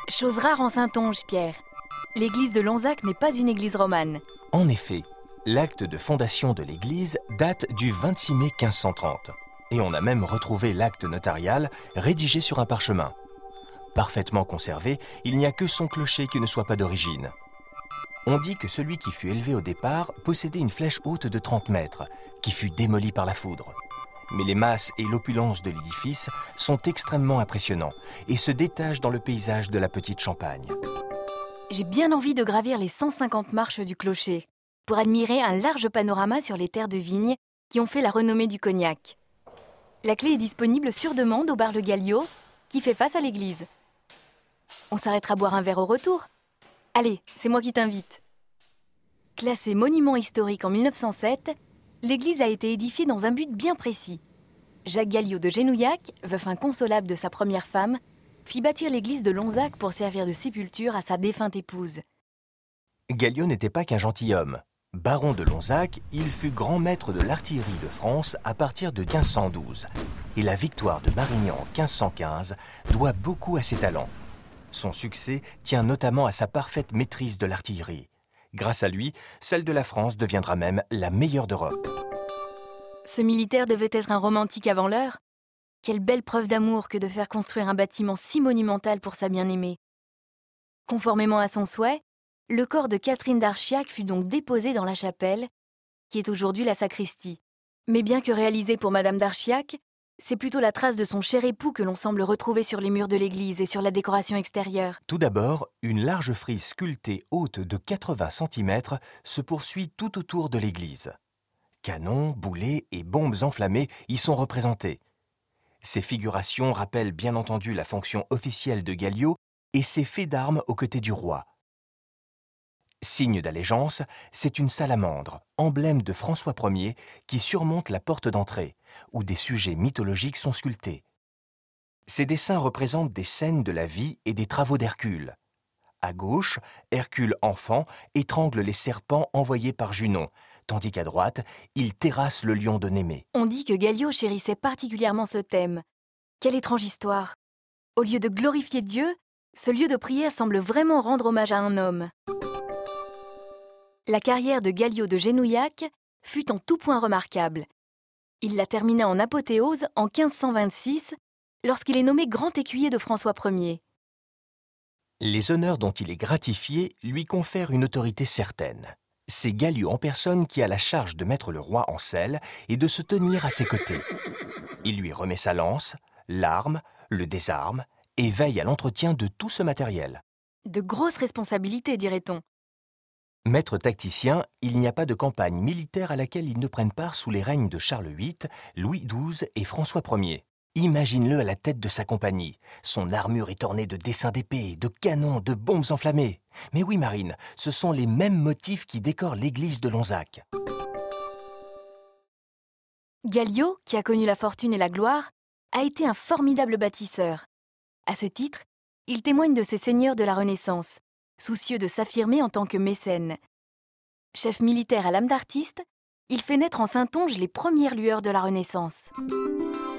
Chose rare en Saintonge, Pierre. L'église de Lonzac n'est pas une église romane. En effet, l'acte de fondation de l'église date du 26 mai 1530. Et on a même retrouvé l'acte notarial rédigé sur un parchemin. Parfaitement conservé, il n'y a que son clocher qui ne soit pas d'origine. On dit que celui qui fut élevé au départ possédait une flèche haute de 30 mètres, qui fut démolie par la foudre. Mais les masses et l'opulence de l'édifice sont extrêmement impressionnants et se détachent dans le paysage de la petite Champagne. J'ai bien envie de gravir les 150 marches du clocher pour admirer un large panorama sur les terres de vigne qui ont fait la renommée du cognac. La clé est disponible sur demande au bar Le Galliot, qui fait face à l'église. On s'arrêtera boire un verre au retour. Allez, c'est moi qui t'invite. Classée monument historique en 1907, l'église a été édifiée dans un but bien précis. Jacques Galliot de Genouillac, veuf inconsolable de sa première femme, fit bâtir l'église de Lonzac pour servir de sépulture à sa défunte épouse. Galliot n'était pas qu'un gentilhomme. Baron de Lonzac, il fut grand maître de l'artillerie de France à partir de 1512. Et la victoire de Marignan en 1515 doit beaucoup à ses talents. Son succès tient notamment à sa parfaite maîtrise de l'artillerie. Grâce à lui, celle de la France deviendra même la meilleure d'Europe. Ce militaire devait être un romantique avant l'heure. Quelle belle preuve d'amour que de faire construire un bâtiment si monumental pour sa bien-aimée. Conformément à son souhait, le corps de Catherine d'Archiac fut donc déposé dans la chapelle, qui est aujourd'hui la sacristie. Mais bien que réalisé pour Madame d'Archiac, c'est plutôt la trace de son cher époux que l'on semble retrouver sur les murs de l'église et sur la décoration extérieure. Tout d'abord, une large frise sculptée haute de 80 cm se poursuit tout autour de l'église. Canons, boulets et bombes enflammées y sont représentés. Ces figurations rappellent bien entendu la fonction officielle de Galliot et ses faits d'armes aux côtés du roi. Signe d'allégeance, c'est une salamandre, emblème de François Ier, qui surmonte la porte d'entrée, où des sujets mythologiques sont sculptés. Ces dessins représentent des scènes de la vie et des travaux d'Hercule. À gauche, Hercule enfant étrangle les serpents envoyés par Junon, tandis qu'à droite, il terrasse le lion de Némée. On dit que Galliot chérissait particulièrement ce thème. Quelle étrange histoire! Au lieu de glorifier Dieu, ce lieu de prière semble vraiment rendre hommage à un homme. La carrière de Galliot de Genouillac fut en tout point remarquable. Il la termina en apothéose en 1526, lorsqu'il est nommé grand écuyer de François Ier. Les honneurs dont il est gratifié lui confèrent une autorité certaine. C'est Galliot en personne qui a la charge de mettre le roi en selle et de se tenir à ses côtés. Il lui remet sa lance, l'arme, le désarme et veille à l'entretien de tout ce matériel. De grosses responsabilités, dirait-on. Maître tacticien, il n'y a pas de campagne militaire à laquelle il ne prenne part sous les règnes de Charles VIII, Louis XII et François Ier. Imagine-le à la tête de sa compagnie. Son armure est ornée de dessins d'épées, de canons, de bombes enflammées. Mais oui, Marine, ce sont les mêmes motifs qui décorent l'église de Lonzac. Galliot, qui a connu la fortune et la gloire, a été un formidable bâtisseur. À ce titre, il témoigne de ces seigneurs de la Renaissance, soucieux de s'affirmer en tant que mécène. Chef militaire à l'âme d'artiste, il fait naître en Saintonge les premières lueurs de la Renaissance.